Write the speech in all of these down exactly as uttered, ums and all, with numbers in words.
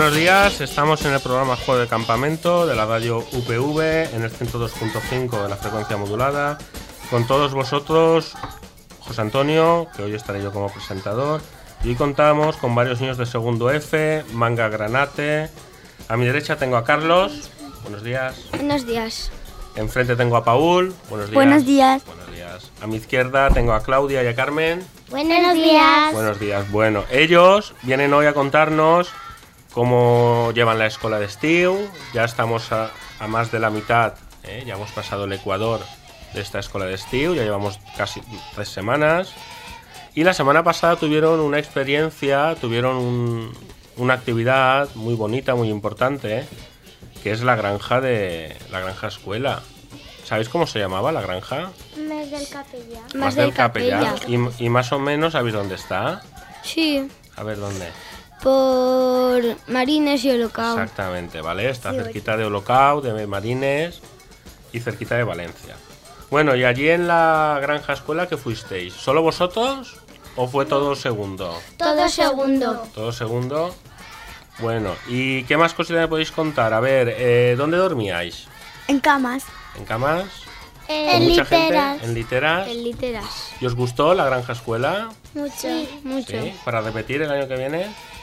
buenos días. Estamos en el programa Juego de Campamento de la radio U P V en el ciento dos punto cinco de la frecuencia modulada. Con todos vosotros, José Antonio, que hoy estaré yo como presentador. Y hoy contamos con varios niños de segundo F, Manga Granate. A mi derecha tengo a Carlos. Buenos días. Buenos días. Enfrente tengo a Paul. Buenos días. Buenos días. Buenos días. A mi izquierda tengo a Claudia y a Carmen. Buenos días. Buenos días. Bueno, ellos vienen hoy a contarnos cómo llevan la escuela de estiu. Ya estamos a, a más de la mitad, ¿eh? Ya hemos pasado el Ecuador de esta escuela de estiu. Ya llevamos casi tres semanas. Y la semana pasada tuvieron una experiencia, tuvieron un, una actividad muy bonita, muy importante, ¿eh? Que es la granja de la granja escuela. ¿Sabéis cómo se llamaba la granja? Más del Capellà. Más del Capellà. Y, y más o menos, ¿sabéis dónde está? Sí. A ver, ¿dónde? Por Marines y Olocau. Exactamente, ¿vale? Está Sí, cerquita de Olocau, de Marines y cerquita de Valencia. Bueno, y allí en la granja escuela, ¿qué fuisteis? ¿Solo vosotros o fue todo segundo? Todo segundo. Todo segundo. Bueno, ¿y qué más cositas me podéis contar? A ver, eh, ¿dónde dormíais? En camas. ¿En camas? ¿Con En mucha literas. gente? ¿En literas? En literas. ¿Y os gustó la granja escuela? Mucho. Sí, mucho. ¿Sí? ¿Para repetir el año que viene?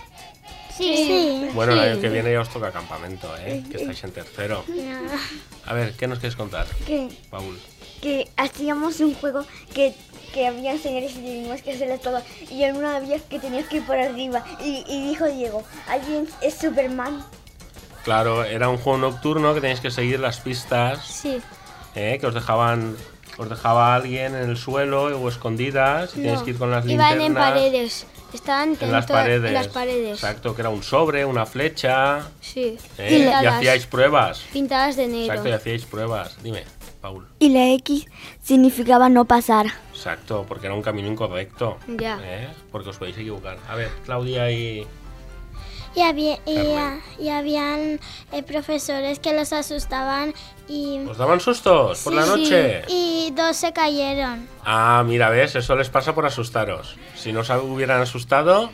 Sí. Sí. Bueno, el Sí. año que viene ya os toca campamento, ¿eh? Que estáis en tercero. A ver, ¿qué nos quieres contar, Que, Paul? que hacíamos un juego que, que había señales y teníamos que hacerlas todas. Y en una había que tenías que ir por arriba. Y, y dijo Diego, ¿alguien es Superman? Claro, era un juego nocturno que tenéis que seguir las pistas, Sí. ¿eh? Que os dejaban, os dejaba alguien en el suelo o escondidas y tenéis que ir con las linternas. Iban en paredes. Estaban En las to- paredes. En las paredes. Exacto, que era un sobre, una flecha. Sí. ¿eh? Y Pintadas. hacíais pruebas. Pintadas de negro. Exacto, y hacíais pruebas. Dime, Paul. Y la X significaba no pasar. Exacto, porque era un camino incorrecto. Ya. ¿eh? Porque os podéis equivocar. A ver, Claudia y... Y, había, y, Carmen. y habían eh, profesores que los asustaban y, ¿Os daban sustos por la Sí, noche? y dos se cayeron. Ah, mira, ves, eso les pasa por asustaros. Si no se hubieran asustado,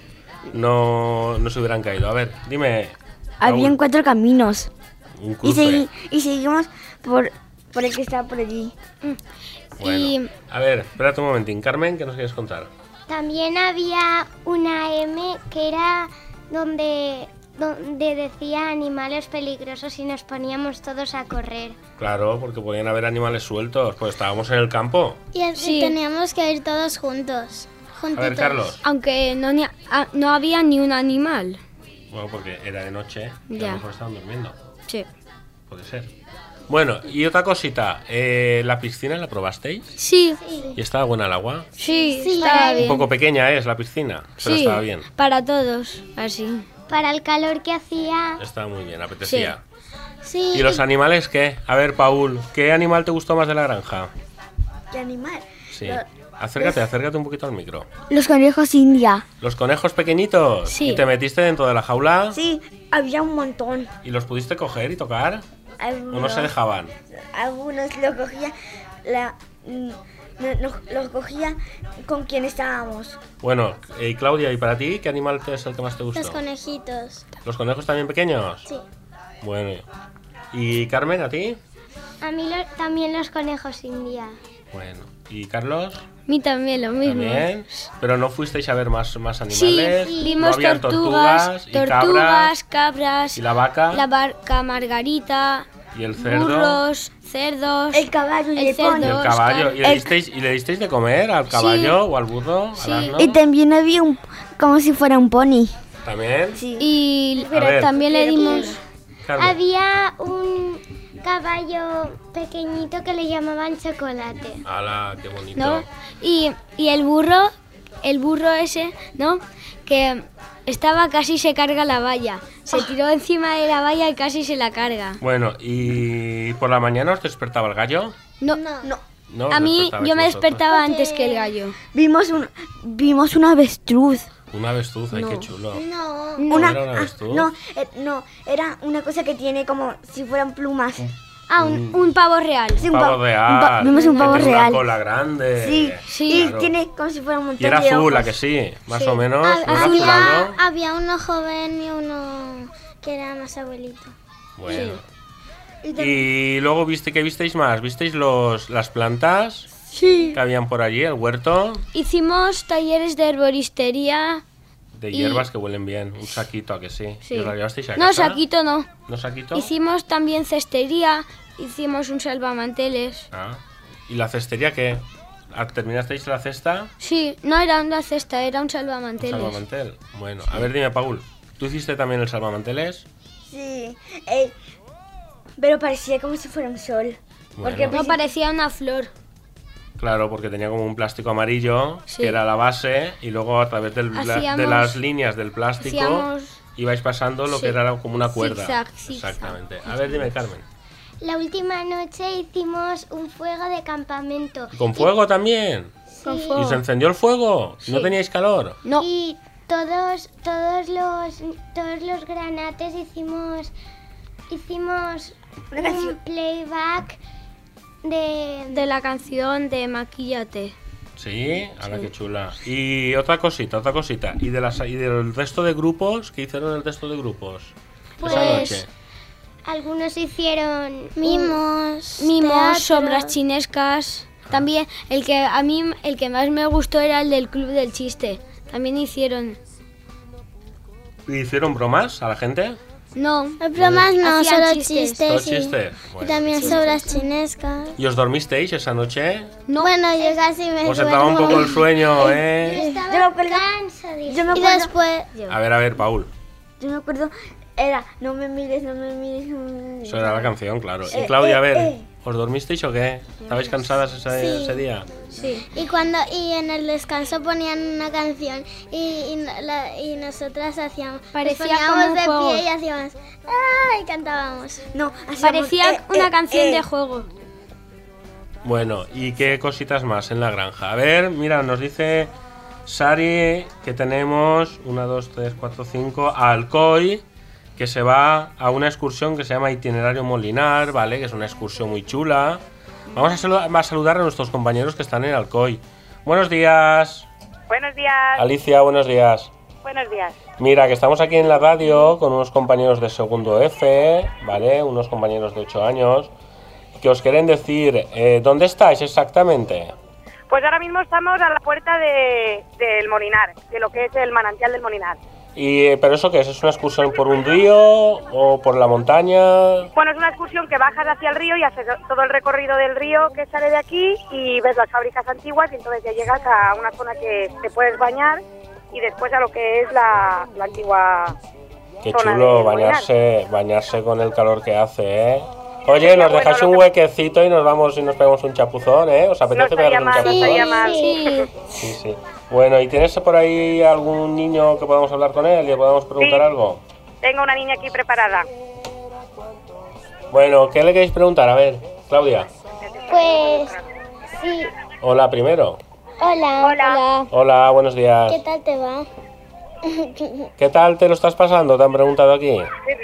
no, no se hubieran caído. A ver, dime. Habían Raúl, cuatro caminos. un Y, cruce. segui- y seguimos por, por el que estaba por allí. Bueno, y- a ver, espérate un momentín. Carmen, ¿qué nos quieres contar? También había una M que era donde, donde decía animales peligrosos y nos poníamos todos a correr. Claro, porque podían haber animales sueltos, pues estábamos en el campo. Y así Sí. teníamos que ir todos juntos. A Juntitos. ver, Carlos. Aunque no, ni- ah, no había ni un animal. Bueno, porque era de noche, y a Ya. lo mejor estaban durmiendo. Sí. Puede ser. Bueno, y otra cosita, eh, ¿la piscina la probasteis? Sí. ¿Y estaba buena el agua? Sí, Sí. estaba Un bien. poco pequeña es la piscina, pero Sí, estaba bien. para todos, así. Para el calor que hacía. Estaba muy bien, apetecía. Sí. ¿Y los animales qué? A ver, Paul, ¿qué animal te gustó más de la granja? ¿Qué animal? Sí. Lo- Acércate, acércate un poquito al micro. Los conejos India. ¿Los conejos pequeñitos? Sí. ¿Y te metiste dentro de la jaula? Sí, había un montón. ¿Y los pudiste coger y tocar? ¿O Algunos, no se dejaban? algunos los cogía, la, mm, no- no- los cogía con quien estábamos. Bueno, y Claudia, ¿y para ti qué animal es el que más te gustó? Los conejitos. ¿Los conejos también pequeños? Sí. Bueno. ¿Y Carmen, a ti? A mí lo- también los conejos India. Bueno. ¿Y Carlos? A mí también lo mismo. También. Pero no fuisteis a ver más, más Sí, animales. vimos ¿No habían tortugas, y tortugas, cabras, cabras, y la vaca la vaca Margarita, y el cerdo burros, cerdos, El caballo y el el cerdo, pony. y el caballo. ¿Y le, El- disteis, ¿Y le disteis de comer al caballo o al burro? Sí. ¿Al asno? Y también había un, como si fuera un pony. ¿También? Sí. y A ver. también le dimos... Carmen. Había un caballo pequeñito que le llamaban Chocolate. ¡Hala, qué bonito! ¿no? Y, y el burro, el burro ese, ¿no? Que estaba casi se carga la valla. Se tiró encima de la valla y casi se la carga. Bueno, ¿y por la mañana os despertaba el gallo? No, No. No, os a mí despertabais yo me vosotros. despertaba antes que el gallo. Vimos un, vimos un avestruz. Una avestruz, ay, qué chulo. No. ¿No Una, era una ah, avestruz? no, eh, no, era una cosa que tiene como si fueran plumas. Ah, un, un pavo real. Sí, Un pavo pa- real. un pa- vimos un que pavo tiene real. Una cola grande. Sí, Sí. y Claro. tiene como si fuera un montón Y era de azul, ojos. ¿a que sí? Más Sí. o menos. Ha- ¿no era había, azulado? había uno joven y uno que era más abuelito. Bueno. Y también- Y luego viste, ¿qué visteis más? ¿Visteis los, las plantas Sí. que habían por allí, el huerto? Hicimos talleres de herboristería. De Y- hierbas que huelen bien, un saquito, ¿a que sí? Sí. ¿Y os la llevasteis a No, casa? saquito no. ¿No saquito? Hicimos también cestería, hicimos un salvamanteles. Ah. ¿Y la cestería qué? ¿Ah, ¿Terminasteis la cesta? Sí, no era una cesta, era un ¿Un salvamanteles. salvamantel? Bueno, a ver, dime, Paul, ¿tú hiciste también el salvamanteles? Sí, eh, pero parecía como si fuera un sol. Porque Bueno. No parecía una flor. Claro, porque tenía como un plástico amarillo, Sí. que era la base, y luego a través del bla- de Hacíamos- las líneas del plástico hacíamos- ibais pasando lo Sí. que era como una cuerda. Zigzag, zigzag. Exactamente. A ver, dime, Carmen. La última noche hicimos un fuego de campamento. ¿Con fuego también? Con Sí. fuego. ¿Y se encendió el fuego? ¿No Sí. teníais calor? No, Y todos, todos los, todos los granates hicimos, hicimos Una un canción. playback de, de la canción de Maquillate. Sí, ahora qué chula. Y otra cosita, otra cosita. ¿Y, de las, y del resto de grupos? ¿Qué hicieron el resto de grupos? Pues, Esa noche. algunos hicieron mimos, Mimos, teatro. sombras chinescas. También el que a mí el que más me gustó era el del Club del Chiste. También hicieron. ¿Y hicieron bromas a la gente? No, Bromas no, hacían solo chistes. chistes. ¿Todo sí. chiste? Y Bueno. también sobras chinescas. ¿Y os dormisteis esa noche? No, Bueno, yo casi me Os entraba un duermo. poco el sueño, ¿eh? Estaba Yo me acuerdo- cansadísima. yo me Y acuerdo- después... A ver, a ver, Paul. Yo me acuerdo, era, no me mires, no me mires. no me mires. Eso era la canción, claro. Y Eh, Claudia, a eh, ver, eh. ¿os dormisteis o qué? ¿Estabais cansadas ese, Sí. ese día? sí. Y cuando y en el descanso ponían una canción y, y, no- la- y nosotras hacíamos Parecía nos poníamos como un de juego. pie y hacíamos ¡ay! Cantábamos. No, hacíamos, Parecía eh, una eh, canción eh. de juego. Bueno, ¿y qué cositas más en la granja? A ver, mira, nos dice Sari que tenemos una, dos, tres, cuatro, cinco a Alcoy, que se va a una excursión que se llama Itinerario Molinar, ¿vale? Que es una excursión muy chula. Vamos a, salu- a saludar a nuestros compañeros que están en Alcoy. Buenos días, Buenos días, Alicia, buenos días. buenos días. Mira, que estamos aquí en la radio con unos compañeros de segundo F, ¿vale? Unos compañeros de ocho años, que os quieren decir, eh, ¿dónde estáis exactamente? Pues ahora mismo estamos a la puerta de, del Molinar, de lo que es el manantial del Molinar. Y, eh, ¿pero eso qué es? ¿Es una excursión por un río o por la montaña? Bueno, es una excursión que bajas hacia el río y haces todo el recorrido del río que sale de aquí y ves las fábricas antiguas y entonces ya llegas a una zona que te puedes bañar y después a lo que es la, la antigua... Qué zona chulo de bañarse, bañarse con el calor que hace, ¿eh? Oye, nos bueno, dejáis lo un que- huequecito y nos vamos y nos pegamos un chapuzón, ¿eh? ¿Os No apetece estaría pegaros un mal, no chapuzón? estaría mal. Sí. Sí, sí. Bueno, ¿y tienes por ahí algún niño que podamos hablar con él y le podamos preguntar Sí. algo? Tengo una niña aquí preparada. Bueno, ¿qué le queréis preguntar? A ver, Claudia. Pues sí. Hola primero. Hola. Hola. Hola, buenos días. ¿Qué tal te va? ¿Qué tal te lo estás pasando? Te han preguntado aquí.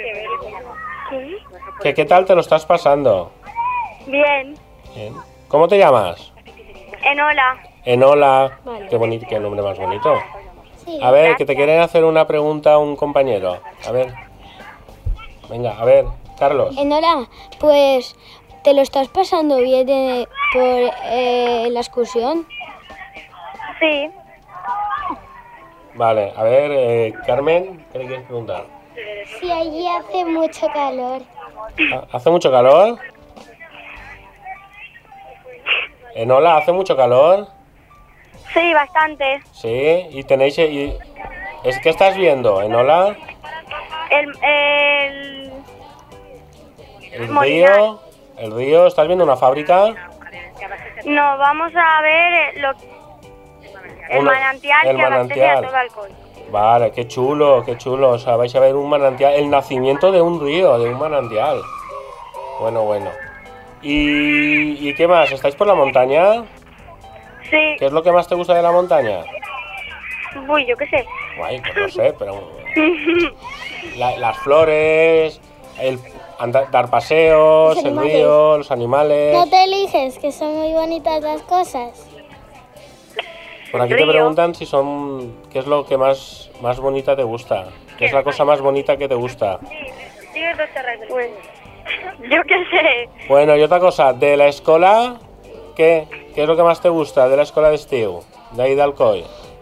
¿Qué, qué tal te lo estás pasando? Bien. Bien. ¿Cómo te llamas? Enola. Enola. Qué bonito, qué nombre más bonito. Sí. A ver, que te quieren hacer una pregunta a un compañero. A ver. Venga, a ver, Carlos. Enora, pues, ¿te lo estás pasando bien eh, por eh, la excursión? Sí. Vale, a ver, eh, Carmen, ¿qué le quieres preguntar? Sí, allí hace mucho calor. ¿Ha- ¿Hace mucho calor? Enola, ¿hace mucho calor? Sí, bastante. Sí, y tenéis... Y, ¿es que estás viendo, Enola? El, el... El Molinar. río, el río, ¿estás viendo una fábrica? No, vamos a ver eh, lo, el Una- manantial el que abastece a manantial. todo alcohol. Vale, qué chulo, qué chulo. O sea, vais a ver un manantial, el nacimiento de un río, de un manantial. Bueno, bueno. ¿Y, y qué más? ¿Estáis por la montaña? Sí, ¿Qué es lo que más te gusta de la montaña? uy, yo qué sé. Guay, pues no sé, pero... la- las flores, el andar, dar paseos, Los el animales. río, los animales... No te eliges, que son muy bonitas las cosas. Por aquí te río. preguntan si son... ¿Qué es lo que más, más bonita te gusta? ¿Qué es la cosa más bonita que te gusta? Pues, yo qué sé. Bueno, y otra cosa, de la escuela, ¿qué? ¿Qué es lo que más te gusta de la escuela de estiu? De ahí de Alcoy.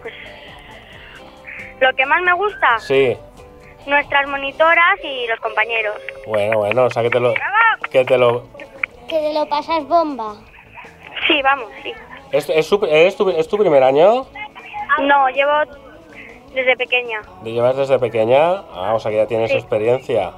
Lo que más me gusta, Sí. nuestras monitoras y los compañeros. Bueno, bueno, o sea que te lo... Que te lo... Que te lo pasas bomba. Sí, vamos, sí. ¿Es, es, su- es tu, ¿Es tu primer año? No, llevo desde pequeña. ¿De llevas desde pequeña? Ah, o sea que ya tienes Sí. experiencia.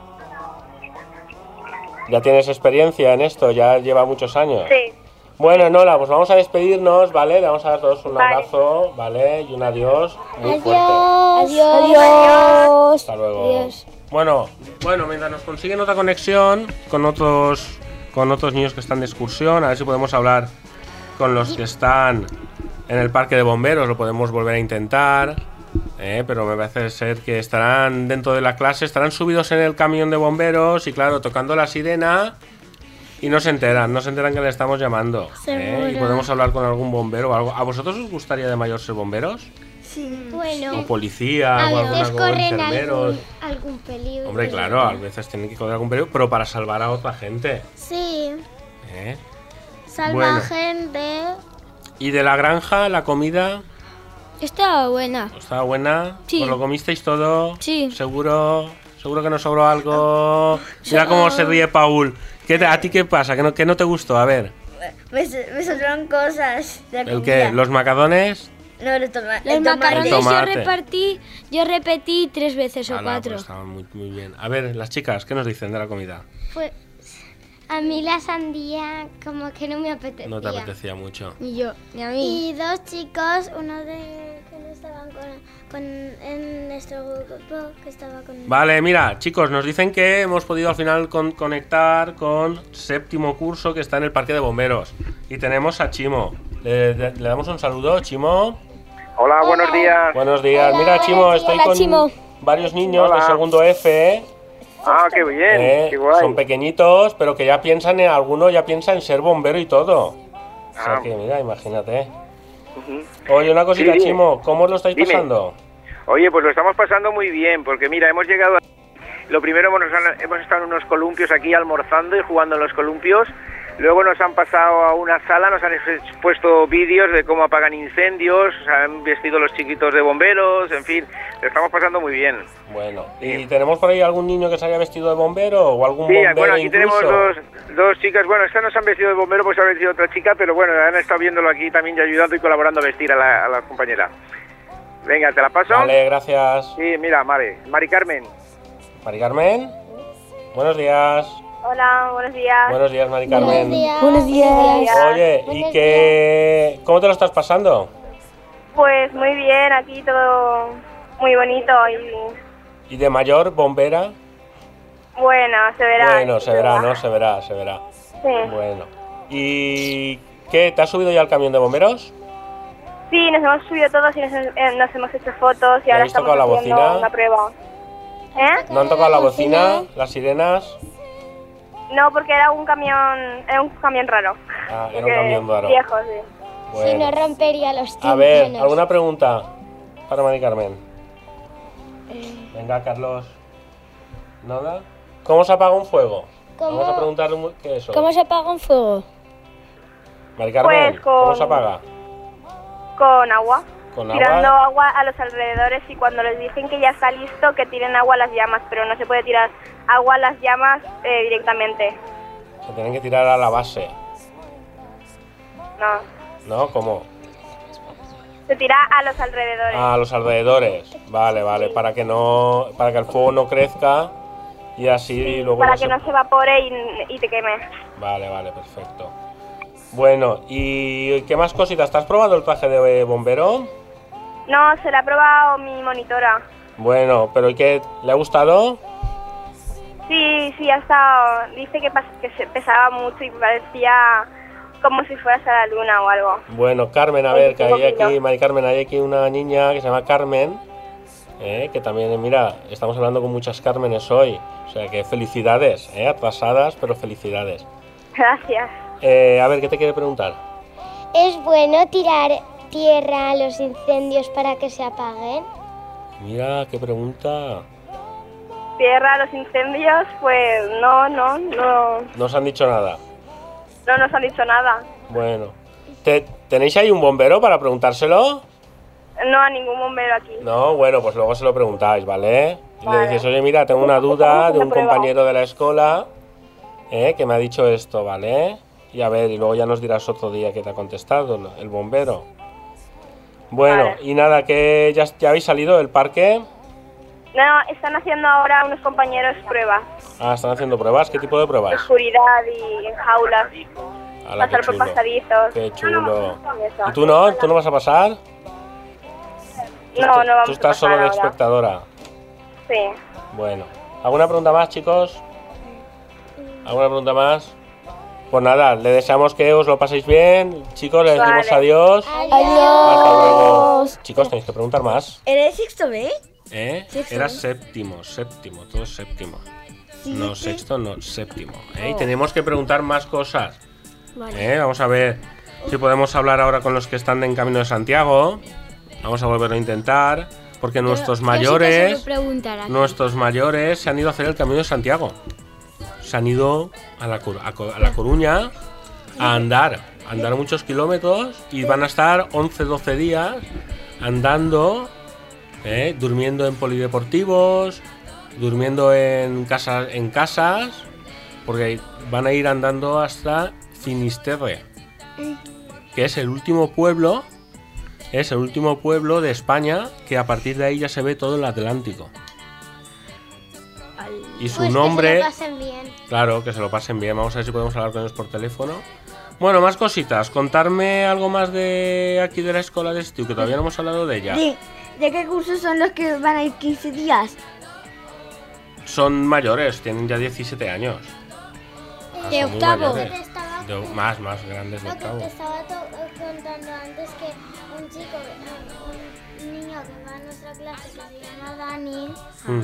Ya tienes experiencia en esto, ya lleva muchos años. Sí. Bueno, Nola, pues vamos a despedirnos, ¿vale? Le vamos a dar todos un Vale. abrazo, ¿vale? Y un adiós muy fuerte. Adiós. Adiós. Hasta luego. Adiós. Bueno, bueno, mientras nos consiguen otra conexión con otros con otros niños que están de excursión, a ver si podemos hablar con los que están en el parque de bomberos, lo podemos volver a intentar, ¿eh? Pero me parece ser que estarán dentro de la clase, estarán subidos en el camión de bomberos y claro, tocando la sirena y no se enteran, no se enteran que le estamos llamando, ¿eh? Y podemos hablar con algún bombero o algo. ¿A vosotros os gustaría de mayor ser bomberos? Sí. Bueno, O policía, a o alguna veces cosa, corren enfermeros. algún, algún peligro. Hombre, claro, a veces tienen que correr algún peligro, pero para salvar a otra gente, Sí, ¿eh? salva Bueno. gente. Y de la granja, la comida, Estaba buena. ¿estaba buena? Sí. ¿Os lo comisteis todo? Sí. ¿Seguro? ¿Seguro que nos sobró algo? Mira cómo se ríe Paul. ¿Qué te- ¿A ti qué pasa? ¿Que no, que no te gustó? A ver, Me, me sobraron cosas de la ¿el comida. qué? ¿Los macadones? No, el, toma Los el tomate. macarrones El yo tomate. repartí, yo repetí tres veces o Ala, cuatro. pues estaban muy, muy bien. A ver, las chicas, ¿qué nos dicen de la comida? Pues a mí la sandía como que no me apetecía. No te apetecía mucho. Ni yo, ni a mí. Y dos chicos, uno de que no estaban con, con en nuestro grupo, que estaba con... Vale, mira, chicos, nos dicen que hemos podido al final con- conectar con séptimo curso que está en el parque de bomberos. Y tenemos a Chimo. Le, le- le damos un saludo, Chimo. Hola, buenos días. Buenos días. Hola, Mira, Chimo, buenos estoy días. con Hola, Chimo. varios niños de Hola. segundo F. ¿eh? Ah, qué bien, Eh, qué guay. Son pequeñitos, pero que ya piensan en alguno, ya piensa en ser bombero y todo. O sea Ah. que, mira, imagínate. Ujú. Oye, una cosita, Sí, dime. Chimo, ¿cómo os lo estáis Dime. pasando? Oye, pues lo estamos pasando muy bien, porque mira, hemos llegado a... Lo primero hemos, hemos estado en unos columpios aquí almorzando y jugando en los columpios. Luego nos han pasado a una sala, nos han puesto vídeos de cómo apagan incendios, se han vestido los chiquitos de bomberos, en fin, lo estamos pasando muy bien. Bueno, ¿y tenemos por ahí algún niño que se haya vestido de bombero o algún Sí, bombero bueno, aquí incluso? tenemos dos, dos chicas, bueno, estas no se han vestido de bombero, pues se ha vestido otra chica, pero bueno, han estado viéndolo aquí también y ayudando y colaborando a vestir a la, a la compañera. Venga, ¿te la paso? Vale, gracias. Sí, mira, Mari, Mari Carmen. Mari Carmen, buenos días. Hola, buenos días. Buenos días, Mari Carmen. Buenos días. Oye, ¿y qué? ¿Cómo te lo estás pasando? Pues muy bien, aquí todo muy bonito y ¿Y de mayor, bombera? bueno, se verá. Bueno, se verá, ¿no? Se verá, se verá. Sí. Bueno. ¿Y qué? ¿Te has subido ya al camión de bomberos? Sí, nos hemos subido todos y nos, eh, nos hemos hecho fotos y ¿Y ahora habéis estamos tocado la haciendo bocina? una prueba. ¿Eh? ¿No han tocado la bocina? ¿Las sirenas? No, porque era un camión, era un camión raro. Ah, era un Porque camión raro. Viejo, sí. Si no Bueno. rompería los A ver, tímpanos. ¿alguna pregunta para Mari Carmen? Venga, Carlos. ¿Nada? ¿Cómo se apaga un fuego? ¿Cómo? Vamos a preguntarle mu- qué es eso. ¿Cómo se apaga un fuego? Mari Carmen, Pues ¿cómo con- se apaga? Con agua. ¿Con Tirando agua? agua a los alrededores y cuando les dicen que ya está listo, que tiren agua a las llamas, pero no se puede tirar agua a las llamas eh, directamente. Se tienen que tirar a la base, No. ¿no? ¿Cómo? Se tira a los alrededores. A los alrededores. Vale, vale, para que no, para que el fuego no crezca y así luego para no que se- no se evapore y, y te queme. Vale, vale, perfecto. Bueno, ¿y qué más cositas? ¿Te has probado el traje de bombero? No, se la ha probado mi monitora. Bueno, pero ¿y qué? ¿Le ha gustado? Sí, sí, ha estado. Dice que, pas- que se pesaba mucho y parecía como si fueras a la luna o algo. Bueno, Carmen, a ver, que hay veinticinco aquí, kilos. Mari Carmen, hay aquí una niña que se llama Carmen, eh, que también, mira, estamos hablando con muchas Cármenes hoy. O sea que felicidades, eh, atrasadas, pero felicidades. Gracias. Eh, a ver, ¿qué te quiere preguntar? ¿Es bueno tirar tierra a los incendios para que se apaguen? Mira, qué pregunta. tierra, los incendios, pues no, no, no, No os han dicho nada. no nos han dicho nada. Bueno. ¿Te- ¿Tenéis ahí un bombero para preguntárselo? No a ningún bombero aquí. No, bueno, pues luego se lo preguntáis, ¿vale? Y le Vale. decís, oye, mira, tengo una duda de un Una prueba. compañero de la escuela eh, que me ha dicho esto, ¿vale? Y a ver, y luego ya nos dirás otro día que te ha contestado ¿no? el bombero. Bueno, Vale. y nada, que ya, ya habéis salido del parque. No, están haciendo ahora unos compañeros pruebas. Ah, están haciendo pruebas. ¿Qué tipo de pruebas? Seguridad y en jaulas. Ala, qué Pasar por chulo. pasadizos. Qué chulo. Y eso. ¿Y tú no? ¿Tú no vas a pasar? Tú No, est- no vamos Tú a estás pasar solo de ahora. espectadora. Sí. Bueno. ¿Alguna pregunta más, chicos? ¿Alguna pregunta más? Pues nada, le deseamos que os lo paséis bien. Chicos, le decimos Vale. adiós. Hasta luego. Chicos, tenéis que preguntar más. ¿Eres sexto B? ¿Eh? Sexto, Era ¿no? séptimo, séptimo, todo séptimo. Sí, No, sí. sexto, no, séptimo. ¿eh? Y tenemos que preguntar más cosas. Vale. ¿eh? Vamos a ver si podemos hablar ahora con los que están en Camino de Santiago. Vamos a volverlo a intentar. Porque nuestros Yo- yo sí que mayores, sé preguntar aquí. nuestros mayores se han ido a hacer el Camino de Santiago. Se han ido a la, Cor- a Co- a La Coruña a andar, a andar muchos kilómetros y van a estar once doce días andando, ¿eh? durmiendo en polideportivos, durmiendo en casas, en casas, porque van a ir andando hasta Finisterre, que es el último pueblo, es el último pueblo de España que a partir de ahí ya se ve todo el Atlántico. Y su Pues nombre, que se lo pasen bien. claro, que se lo pasen bien. Vamos a ver si podemos hablar con ellos por teléfono. Bueno, más cositas. Contarme algo más de aquí de la escuela de Estiu, que todavía no hemos hablado de ella. ¿De, ¿De qué cursos son los que van a ir quince días? Son mayores, tienen ya diecisiete años. Ah, De son muy octavo. mayores. Te estaba- De- más, más grandes de Lo que octavo. te estaba to- contando antes, que un chico, un, un niño que va a nuestra clase que se llama Dani, Mm.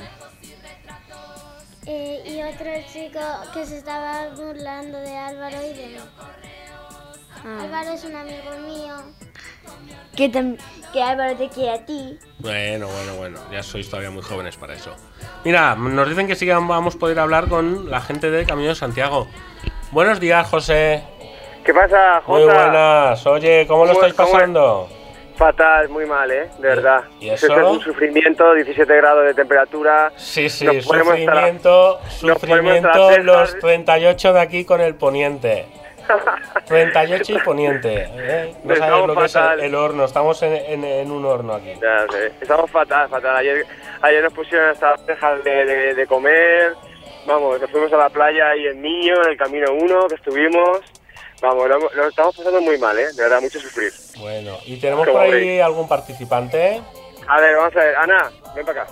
eh, y otro chico que se estaba burlando de Álvaro y de mí. Ah. Álvaro es un amigo mío. Que, tam- que Álvaro te quiere a ti. Bueno, bueno, bueno, ya sois todavía muy jóvenes para eso. Mira, nos dicen que sí que vamos a poder hablar con la gente de Camino de Santiago. Buenos días, José. ¿Qué pasa, Jota? Muy buenas. Oye, ¿cómo lo ¿Cómo- estáis cómo- pasando? Fatal, muy mal, ¿eh? De verdad. ¿Y eso? Esto es un sufrimiento, diecisiete grados de temperatura. Sí, sí, Nos ponemos hasta la- sufrimiento, nos ponemos hasta sufrimiento las los cejas. treinta y ocho de aquí con el poniente. treinta y ocho y poniente. ¿eh? No Estamos sabes lo que es el, fatal. el horno, estamos en, en- en un horno aquí. Ya sé, estamos fatal, fatal. Ayer, ayer nos pusieron hasta las cejas de, de, de comer. Vamos, nos fuimos a la playa y el niño, en el camino uno que estuvimos. Vamos, lo, lo estamos pasando muy mal, ¿eh? De verdad, mucho sufrir. Bueno, ¿y tenemos ¿Cómo por ahí veis? algún participante? A ver, vamos a ver. Ana, ven para acá.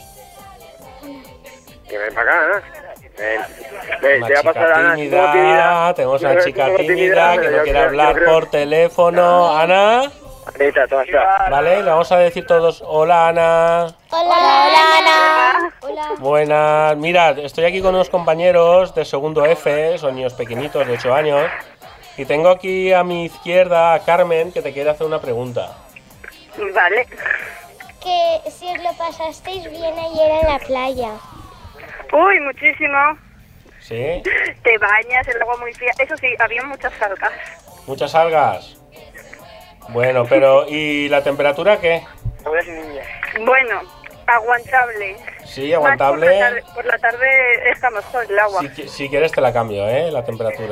Que ven para acá, Ana. Ven, ven, Una te va a pasar, chica Ana. tímida, Como tímida. tenemos Yo una creo chica como tímida que pero no yo quiere creo- yo hablar creo- por teléfono. Ana, Anita, toma, está. ¿vale? Le vamos a decir todos, hola Ana. Hola, Hola. Buenas, mira, estoy aquí con unos compañeros de segundo F, son niños pequeñitos de ocho años. Y tengo aquí a mi izquierda a Carmen, que te quiere hacer una pregunta. Vale. Que si os lo pasasteis bien ayer en la playa. Uy, muchísimo. ¿Sí? Te bañas, el agua muy fría. Eso sí, había muchas algas. ¿Muchas algas? Bueno, pero ¿y la temperatura qué? Bueno, aguantable. Sí, Más Por la, aguantable. tarde, por la tarde está mejor el agua. Si, qui- si quieres te la cambio, ¿eh? La temperatura.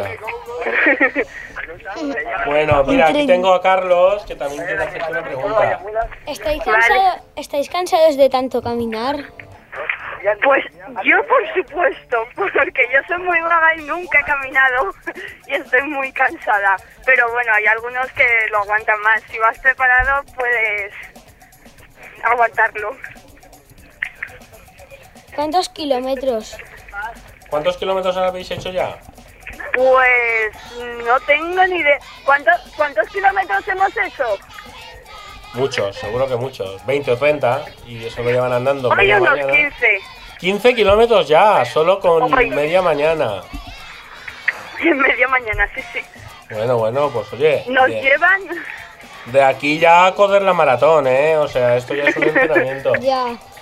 Bueno, mira, aquí tengo a Carlos, que también quiere hacerte una pregunta. ¿Estáis, cansado- ¿Estáis cansados de tanto caminar? Pues yo por supuesto, porque yo soy muy vaga y nunca he caminado y estoy muy cansada. Pero bueno, hay algunos que lo aguantan más. Si vas preparado puedes aguantarlo. ¿Cuántos kilómetros? ¿Cuántos kilómetros habéis hecho ya? Pues no tengo ni idea. ¿Cuántos, cuántos kilómetros hemos hecho? Muchos, seguro que muchos. veinte o treinta, y eso lo llevan andando Hoy media unos mañana. quince. quince kilómetros ya, solo con Hoy. media mañana. En media mañana, sí, sí. Bueno, bueno, pues oye, Nos de, llevan... de aquí ya a correr la maratón, ¿eh? O sea, esto ya es un entrenamiento. Ya.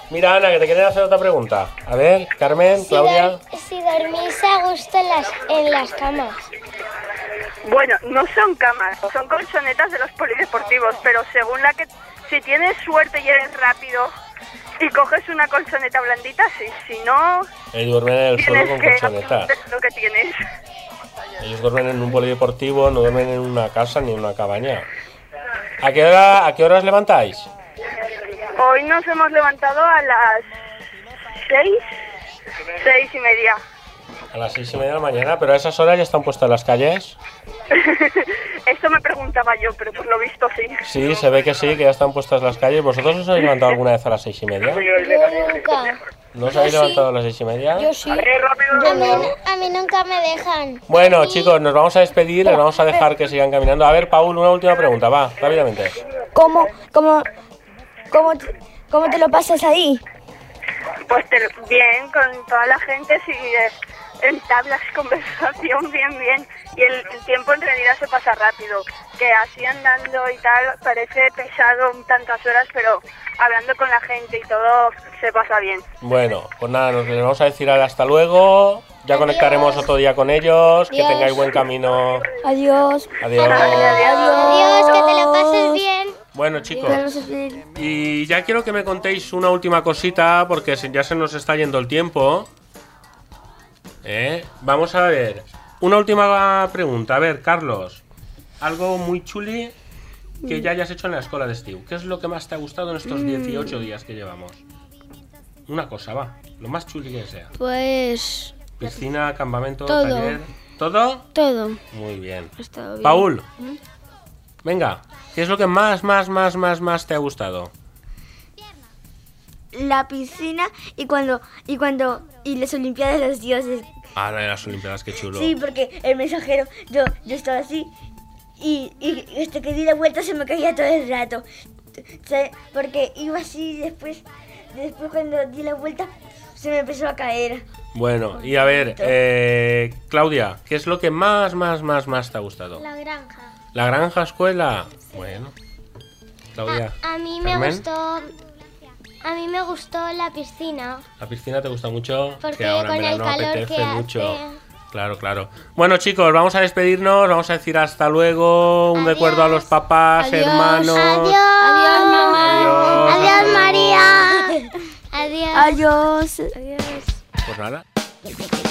Mira, Ana, que te quieren hacer otra pregunta. A ver, Carmen, Si, Claudia. dor- si dormís a gusto en las, en las camas. Bueno, no son camas, son colchonetas de los polideportivos, pero según la que... Si tienes suerte y eres rápido y coges una colchoneta blandita, sí. Si no, Ellos duermen en el suelo tienes con que colchoneta. hacer lo que tienes. Ellos duermen en un polideportivo, no duermen en una casa ni en una cabaña. ¿A qué hora, a qué hora os levantáis? Hoy nos hemos levantado a las seis, seis y media. A las seis y media de la mañana, pero a esas horas ya están puestas las calles. Esto me preguntaba yo, pero por lo visto sí. Sí, se ve que sí, que ya están puestas las calles. ¿Vosotros os habéis levantado alguna vez a las seis y media? Yo nunca. ¿No os habéis levantado a las seis y media? Yo sí. A mí, a mí nunca me dejan. Bueno, A mí- chicos, nos vamos a despedir, les vamos a dejar que sigan caminando. A ver, Paul, una última pregunta, va, rápidamente. ¿Cómo, cómo, cómo, te- cómo te lo pasas ahí? Pues te- bien, con toda la gente, sí, eh, entablas conversación, bien, bien. Y el, el tiempo en realidad se pasa rápido. Que así andando y tal, parece pesado tantas horas, pero hablando con la gente y todo, se pasa bien. Bueno, pues nada, nos les vamos a decir hasta luego. Ya conectaremos otro día con ellos. Que Adiós. tengáis buen camino. Adiós. Adiós. Adiós, que te lo pases bien. Bueno, chicos, y ya quiero que me contéis una última cosita, porque se- ya se nos está yendo el tiempo. ¿Eh? Vamos a ver. Una última pregunta. A ver, Carlos. Algo muy chuli que ya hayas hecho en la escuela de Steve. ¿Qué es lo que más te ha gustado en estos dieciocho días que llevamos? Una cosa, va. Lo más chuli que sea. Pues Piscina, campamento, Todo. taller. ¿Todo? todo. Muy bien. Ha estado bien. Paul. Venga. ¿Qué es lo que más, más, más, más, más te ha gustado? La piscina y cuando, y cuando, y las Olimpiadas de los Dioses. Ahora en las Olimpiadas, qué chulo. Sí, porque el mensajero, yo, yo estaba así y, y hasta que di la vuelta se me caía todo el rato. ¿Sabes? Porque iba así y después, después cuando di la vuelta se me empezó a caer. Bueno, y a ver, eh, Claudia, ¿qué es lo que más, más, más, más te ha gustado? La granja. ¿La granja escuela? Bueno. Claudia. A mí me Carmen, gustó. A mí me gustó la piscina. ¿La piscina te gusta mucho? Porque que ahora en con el verano calor apetece que mucho. hace. Claro, claro. Bueno, chicos, vamos a despedirnos, vamos a decir hasta luego, un Adiós. recuerdo a los papás, Adiós. hermanos. Adiós. Adiós, mamá. Adiós. Adiós, María. Adiós. Adiós. Adiós. Pues nada.